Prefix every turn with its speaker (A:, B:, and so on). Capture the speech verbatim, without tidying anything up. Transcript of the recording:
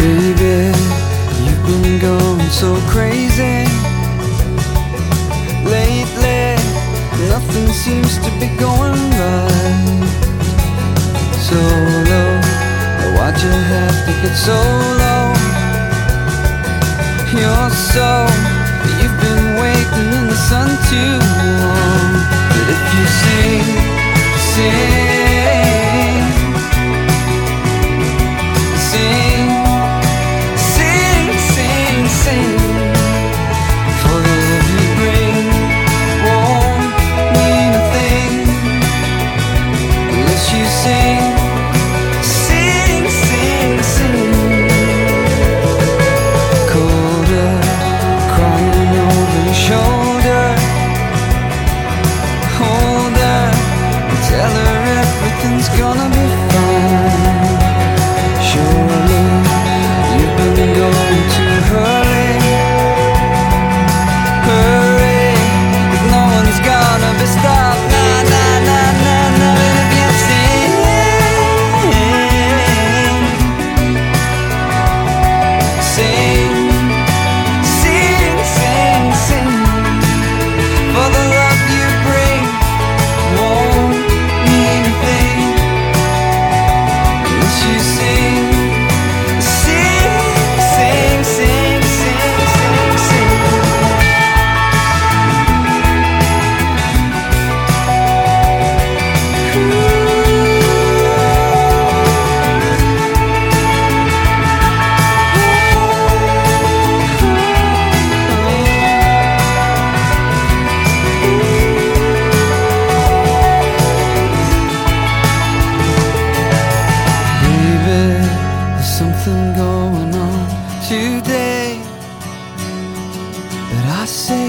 A: Baby, you've been going so crazy lately. Nothing seems to be going right. So low, why'd you have to get so low? You're so, you've been waiting in the sun too long. But if you sing, sing, sing, sing, sing, sing, for the love you bring won't mean a thing unless you sing, sing, sing, sing. Colder, crying over your shoulder, hold her and tell her everything's gonna be fine. Surely you've been going too early. Hurry, 'cause no one's gonna be stopped. Nah, nah, nah, nah, nah. And if you sing, sing, sing, sing, sing, for the love you bring won't mean a thing unless you sing, sing, sing, sing, sing, sing, sing. Baby, there's something going on today, but I say